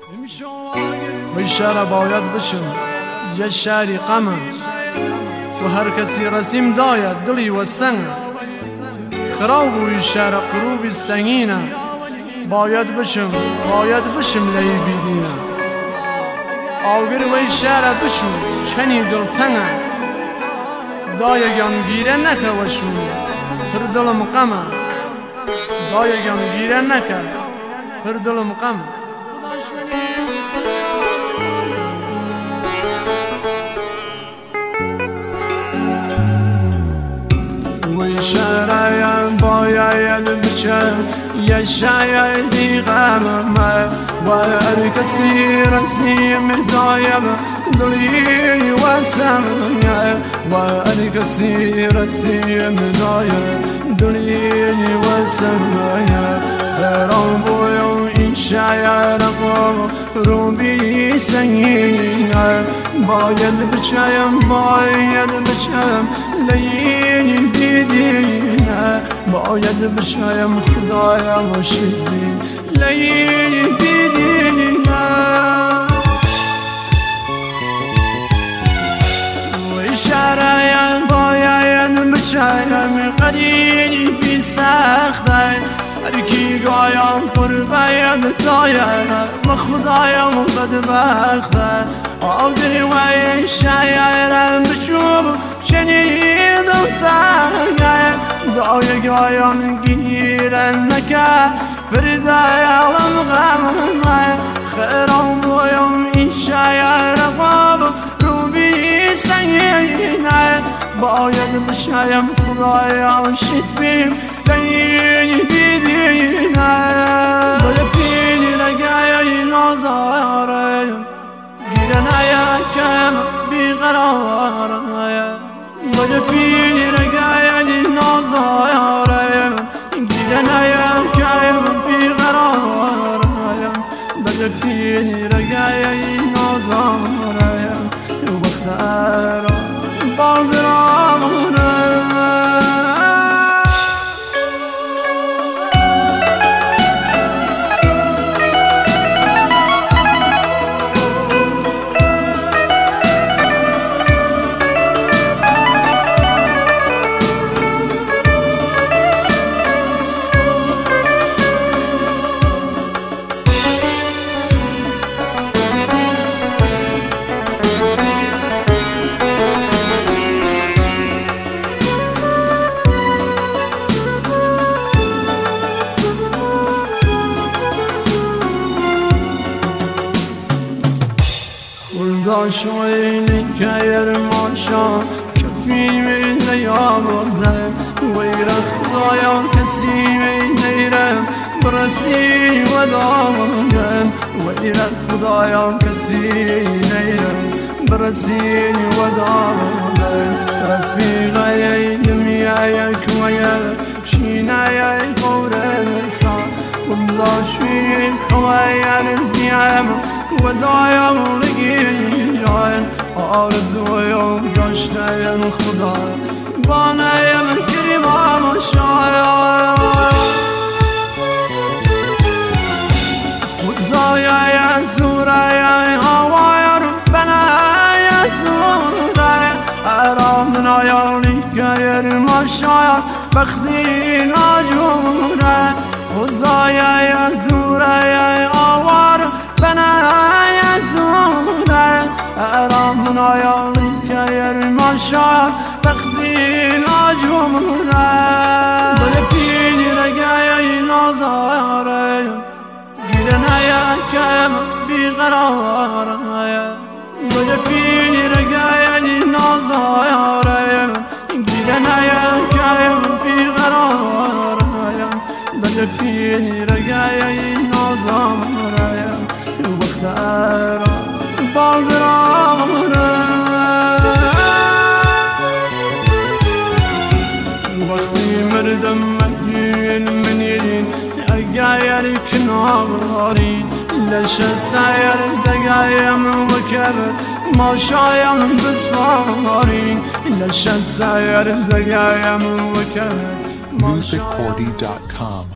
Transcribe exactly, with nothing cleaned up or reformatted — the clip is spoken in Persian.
وی شهر باید بچم یه شهری غمه و هر کسی رسیم داید دلی و سنگ خراب وی شهر قروبی سنگینه باید بچم باید بشم لی بیدینه آوگر وی شهر بچو چنی دلتنگه دایگم گیره نکه وشون پر دلم غمه دایگم گیره نکه پر دلم غمه وی شهرایم باید بچم یه شایدی غمه و هر کسی رسیم دایم دلی و سمنه و هر کسی رسیم دایم دلی و سمنه خیرم بویم این شایر روبی سنگینه باید بچم باید بچم لینی بیدینه باید بچم خدایم شدی لینی بیدینه وی شهرایم باید بچم قرینی بی سخته هرکی گایم پر باید داید و خدایم بدبخته آگری وی شایرم بچوب شنیدم سنگه دای گایم گیرن نکه فردایالم غمه خیرم بویم این شایر غاب روبی سنگینه باید بشایم خدایا شد بیم لینی بیدینه باید پینی لگای نازارم گیرن کم بیقرارم باید پینی لگای نازارم گیرن کم بیقرارم باید پینی لگای نازارم بختارم بالدرامونه داشوینی که ارماشا کفی می نیاوردم ویر خدایا کسی می نیرم برسی و دامدم ویر خدایا کسی نیرم برسی و دامدم رفیقای دمیای کویل شینای قورستان خداشوی خوایر دیم و دایم لگیان آرزویم داشتم خدا بانایم کریمم شاید خدای زورای هوای بنای زورای ارام نایالی گیر ماشاید بختی ناجوره خدای زورای آوار بنای زوره ارام نایالی گیر ماشاید بختی ناجوره بله پینی رگای نازاره گیرن کم بیقراره بله پینی رگای نازاره گیرن کم بیقراره بله پینی رگای نازاره بختار بالدرامونه وقتی مردم مهین منیرین اگایر کنارین لش سایر دگایم وکبر ماشایم بسوارین لش سایر دگایم وکبر music forty dot com